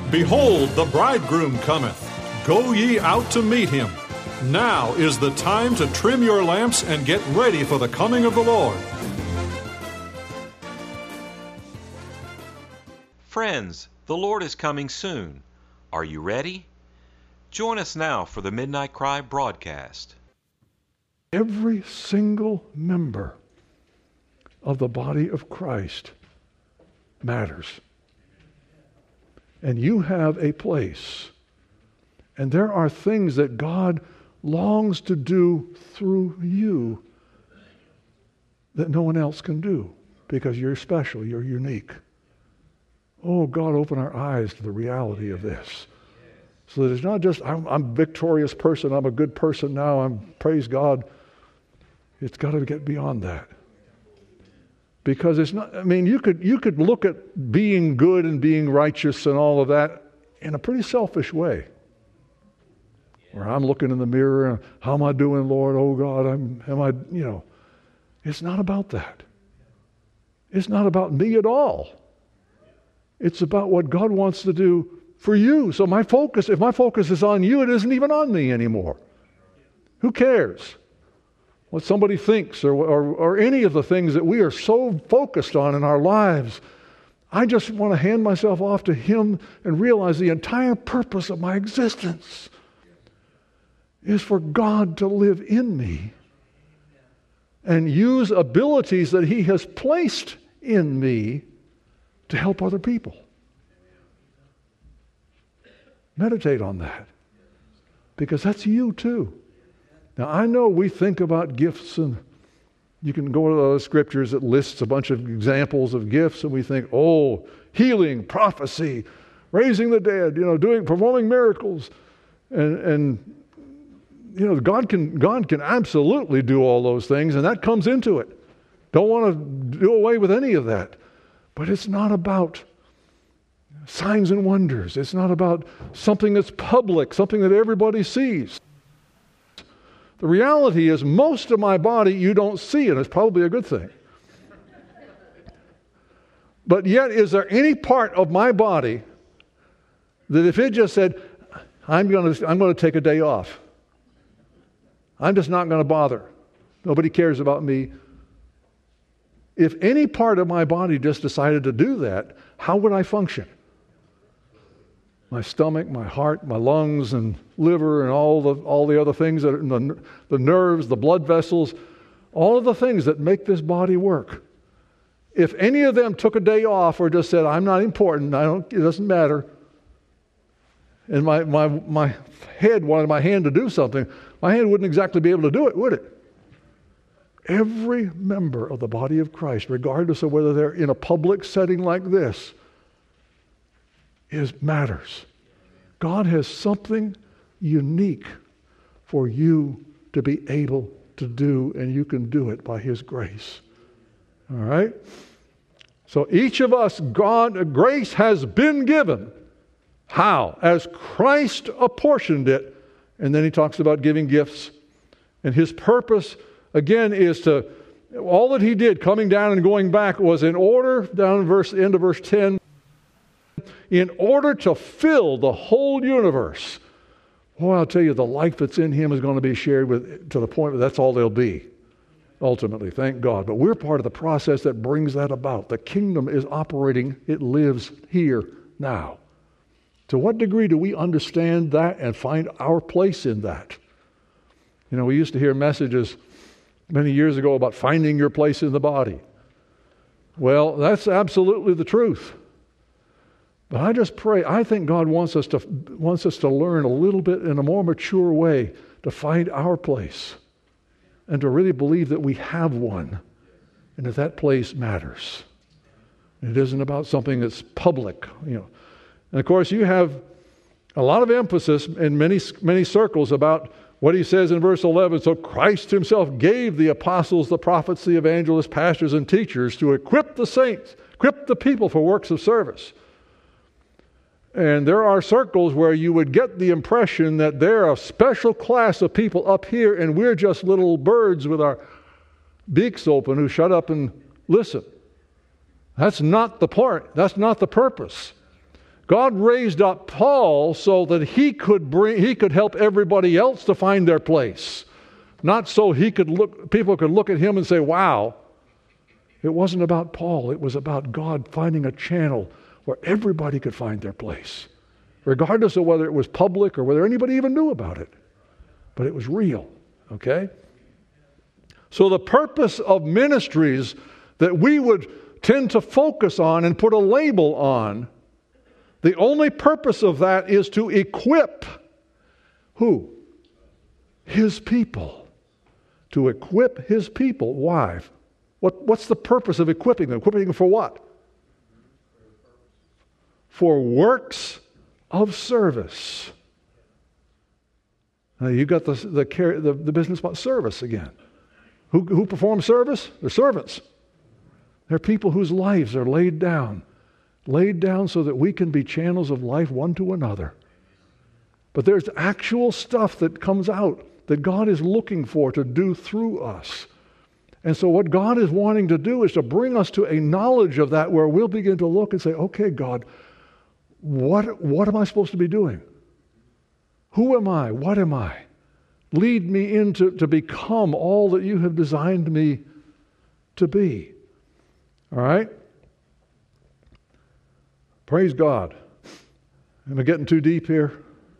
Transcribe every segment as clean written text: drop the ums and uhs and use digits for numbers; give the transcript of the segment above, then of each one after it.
Behold, the bridegroom cometh. Go ye out to meet him. Now is the time to trim your lamps and get ready for the coming of the Lord. Friends, the Lord is coming soon. Are you ready? Join us now for the Midnight Cry broadcast. Every single member of the body of Christ matters. And you have a place. And there are things that God longs to do through you that no one else can do because you're special, you're unique. Oh, God, open our eyes to the reality of this. So that it's not just, I'm a victorious person, I'm a good person now, praise God. It's got to get beyond that. Because it's not, you could look at being good and being righteous and all of that in a pretty selfish way. Where I'm looking in the mirror and how am I doing, Lord? Oh God, it's not about that. It's not about me at all. It's about what God wants to do for you. So if my focus is on you, it isn't even on me anymore. Who cares what somebody thinks or any of the things that we are so focused on in our lives? I just want to hand myself off to Him and realize the entire purpose of my existence is for God to live in me and use abilities that He has placed in me to help other people. Meditate on that, because that's you too. Now, I know we think about gifts, and you can go to those scriptures that lists a bunch of examples of gifts, and we think, oh, healing, prophecy, raising the dead, performing miracles, and God can absolutely do all those things, and that comes into it. Don't want to do away with any of that. But it's not about signs and wonders. It's not about something that's public, something that everybody sees. The reality is most of my body you don't see, and it's probably a good thing. But yet, is there any part of my body that if it just said, I'm going to take a day off, I'm just not going to bother, nobody cares about me. If any part of my body just decided to do that, how would I function? My stomach, my heart, my lungs and liver and all the other things, the nerves, the blood vessels, all of the things that make this body work. If any of them took a day off or just said, I'm not important, it doesn't matter, and my head wanted my hand to do something, my hand wouldn't exactly be able to do it, would it? Every member of the body of Christ, regardless of whether they're in a public setting like this, matters. God has something unique for you to be able to do, and you can do it by His grace. All right? So each of us, grace has been given. How? As Christ apportioned it. And then he talks about giving gifts. And His purpose, again, is to, all that He did, coming down and going back, was in order, down in end of verse 10, in order to fill the whole universe. Well, I'll tell you, the life that's in Him is going to be shared to the point where that's all they'll be, ultimately, thank God. But we're part of the process that brings that about. The kingdom is operating, it lives here now. To what degree do we understand that and find our place in that? We used to hear messages many years ago about finding your place in the body. Well, that's absolutely the truth. But I just pray, I think God wants us to learn a little bit in a more mature way to find our place and to really believe that we have one and that place matters. It isn't about something that's public, And of course, you have a lot of emphasis in many circles about what he says in verse 11. So Christ Himself gave the apostles, the prophets, the evangelists, pastors, and teachers to equip the saints, equip the people for works of service. And there are circles where you would get the impression that they're a special class of people up here and we're just little birds with our beaks open who shut up and listen. That's not the part. That's not the purpose. God raised up Paul so that he could help everybody else to find their place. Not so people could look at him and say, wow. It wasn't about Paul. It was about God finding a channel where everybody could find their place, regardless of whether it was public or whether anybody even knew about it. But it was real, okay? So the purpose of ministries that we would tend to focus on and put a label on, the only purpose of that is to equip who? His people. To equip His people. Why? What's the purpose of equipping them? Equipping them for what? For works of service. Now you got the business about service again. Who performs service? They're servants. They're people whose lives are laid down so that we can be channels of life one to another. But there's actual stuff that comes out that God is looking for to do through us. And so what God is wanting to do is to bring us to a knowledge of that where we'll begin to look and say, okay, God, what am I supposed to be doing? Who am I? What am I? Lead me into to become all that you have designed me to be. All right? Praise God. Am I getting too deep here?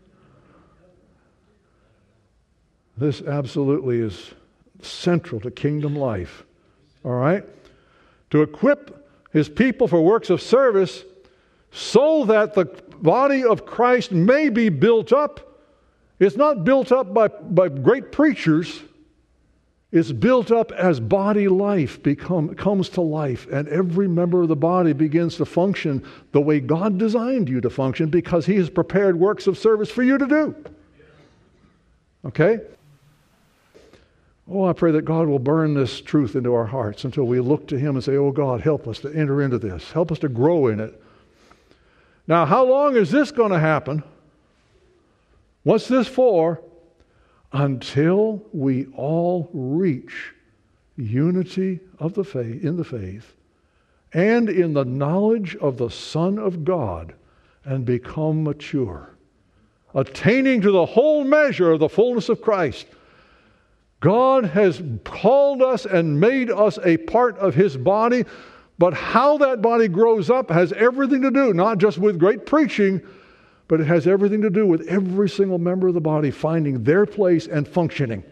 This absolutely is central to kingdom life. All right? To equip His people for works of service so that the body of Christ may be built up. It's not built up by great preachers. It's built up as body life comes to life, and every member of the body begins to function the way God designed you to function because He has prepared works of service for you to do. Okay? Oh, I pray that God will burn this truth into our hearts until we look to Him and say, oh God, help us to enter into this. Help us to grow in it. Now, how long is this going to happen? What's this for? Until we all reach unity of the faith, in the faith and in the knowledge of the Son of God and become mature, attaining to the whole measure of the fullness of Christ. God has called us and made us a part of His body, but how that body grows up has everything to do, not just with great preaching, but it has everything to do with every single member of the body finding their place and functioning.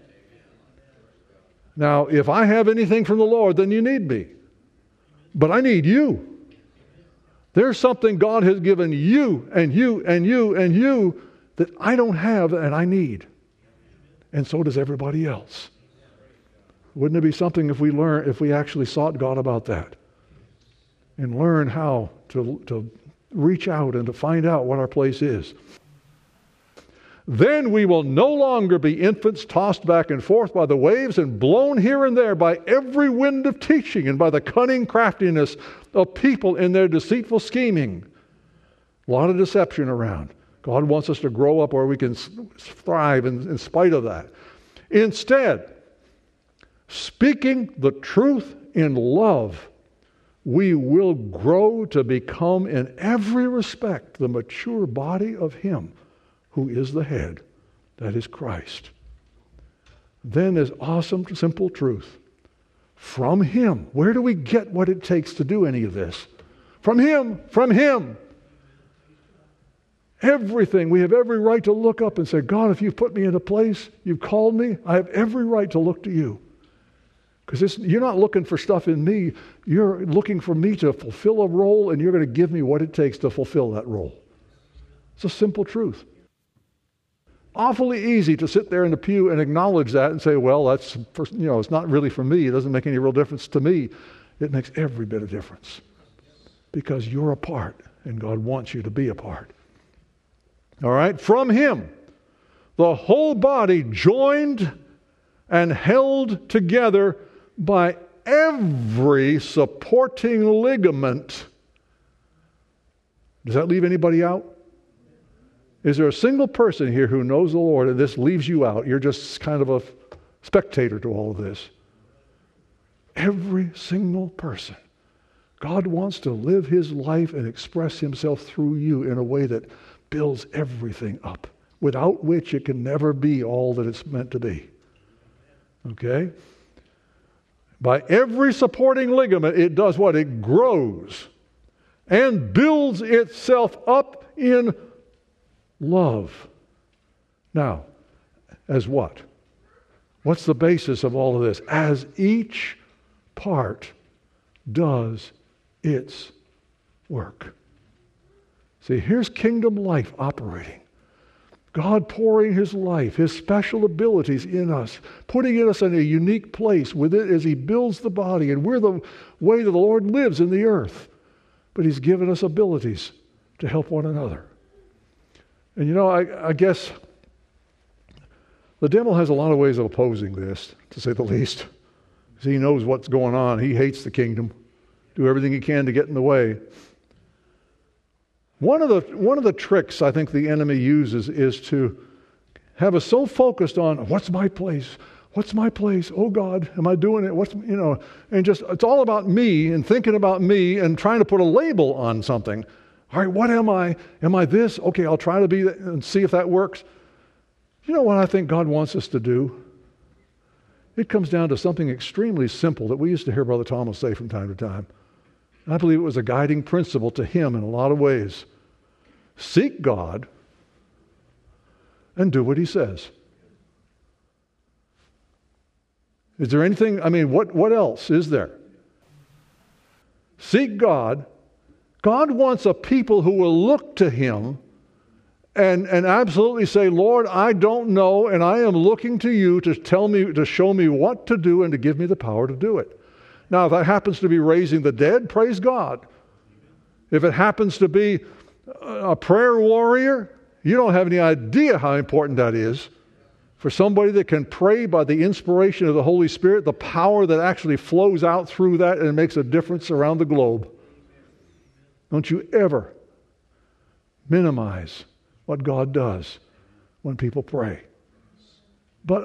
Now, if I have anything from the Lord, then you need me. But I need you. There's something God has given you and you and you and you that I don't have and I need. And so does everybody else. Wouldn't it be something if we actually sought God about that and learn how to reach out and to find out what our place is? Then we will no longer be infants tossed back and forth by the waves and blown here and there by every wind of teaching and by the cunning craftiness of people in their deceitful scheming. A lot of deception around. God wants us to grow up where we can thrive in spite of that. Instead, speaking the truth in love, we will grow to become in every respect the mature body of Him who is the head, that is Christ. Then is awesome, simple truth. From Him. Where do we get what it takes to do any of this? From Him. From Him. Everything. We have every right to look up and say, God, if you've put me in a place, you've called me, I have every right to look to you. Because you're not looking for stuff in me. You're looking for me to fulfill a role, and you're going to give me what it takes to fulfill that role. It's a simple truth. Awfully easy to sit there in the pew and acknowledge that and say, well, it's not really for me. It doesn't make any real difference to me. It makes every bit of difference. Because you're a part, and God wants you to be a part. All right? From Him, the whole body joined and held together by every supporting ligament. Does that leave anybody out? Is there a single person here who knows the Lord and this leaves you out? You're just kind of a spectator to all of this. Every single person. God wants to live his life and express himself through you in a way that builds everything up, without which it can never be all that it's meant to be. Okay? By every supporting ligament, it does what? It grows and builds itself up in love. Now, as what? What's the basis of all of this? As each part does its work. See, here's kingdom life operating. God pouring his life, his special abilities in us, putting us in a unique place with it as he builds the body. And we're the way that the Lord lives in the earth. But he's given us abilities to help one another. And you know, I guess the devil has a lot of ways of opposing this, to say the least. He knows what's going on. He hates the kingdom. Do everything he can to get in the way. One of the tricks I think the enemy uses is to have us so focused on what's my place? What's my place? Oh God, am I doing it? And just it's all about me and thinking about me and trying to put a label on something. All right, what am I? Am I this? Okay, I'll try to be that and see if that works. You know what I think God wants us to do? It comes down to something extremely simple that we used to hear Brother Thomas say from time to time. I believe it was a guiding principle to him in a lot of ways. Seek God and do what he says. Is there anything, what else is there? Seek God. God wants a people who will look to him and absolutely say, Lord, I don't know, and I am looking to you to show me what to do and to give me the power to do it. Now, if that happens to be raising the dead, praise God. If it happens to be a prayer warrior, you don't have any idea how important that is. For somebody that can pray by the inspiration of the Holy Spirit, the power that actually flows out through that and makes a difference around the globe. Don't you ever minimize what God does when people pray. But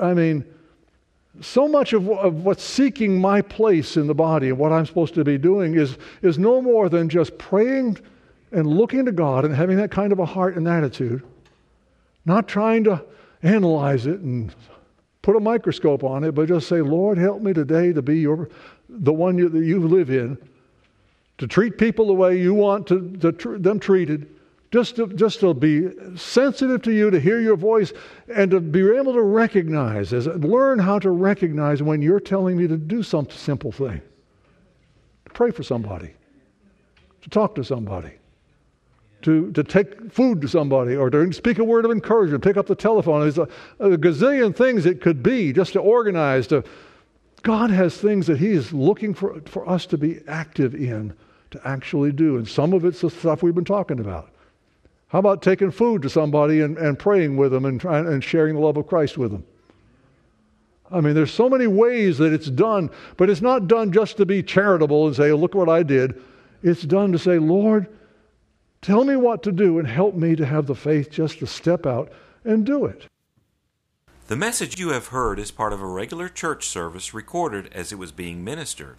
so much of what's seeking my place in the body and what I'm supposed to be doing is no more than just praying and looking to God and having that kind of a heart and attitude, not trying to analyze it and put a microscope on it, but just say, Lord, help me today to be the one that you live in, to treat people the way you want them treated, just to be sensitive to you, to hear your voice, and to be able to learn how to recognize when you're telling me to do some simple thing. To pray for somebody, to talk to somebody, to take food to somebody, or to speak a word of encouragement, pick up the telephone. There's a gazillion things it could be just to organize. God has things that he is looking for us to be active in, to actually do. And some of it's the stuff we've been talking about. How about taking food to somebody and praying with them and sharing the love of Christ with them? There's so many ways that it's done, but it's not done just to be charitable and say, oh, look what I did. It's done to say, Lord, tell me what to do and help me to have the faith just to step out and do it. The message you have heard is part of a regular church service recorded as it was being ministered.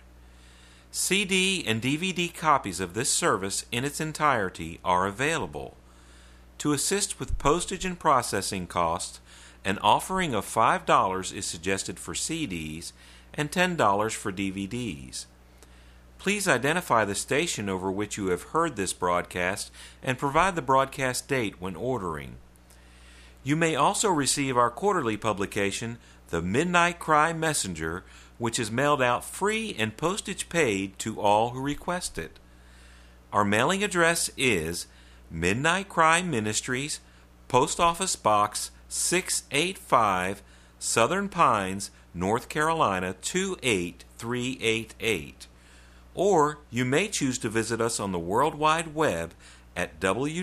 CD and DVD copies of this service in its entirety are available. To assist with postage and processing costs, an offering of $5 is suggested for CDs and $10 for DVDs. Please identify the station over which you have heard this broadcast and provide the broadcast date when ordering. You may also receive our quarterly publication, The Midnight Cry Messenger, which is mailed out free and postage paid to all who request it. Our mailing address is Midnight Cry Ministries, Post Office Box 685, Southern Pines, North Carolina 28388. Or you may choose to visit us on the World Wide Web at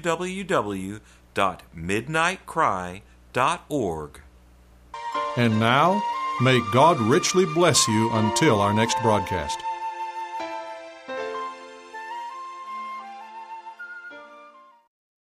www.midnightcry.org. And now, may God richly bless you until our next broadcast.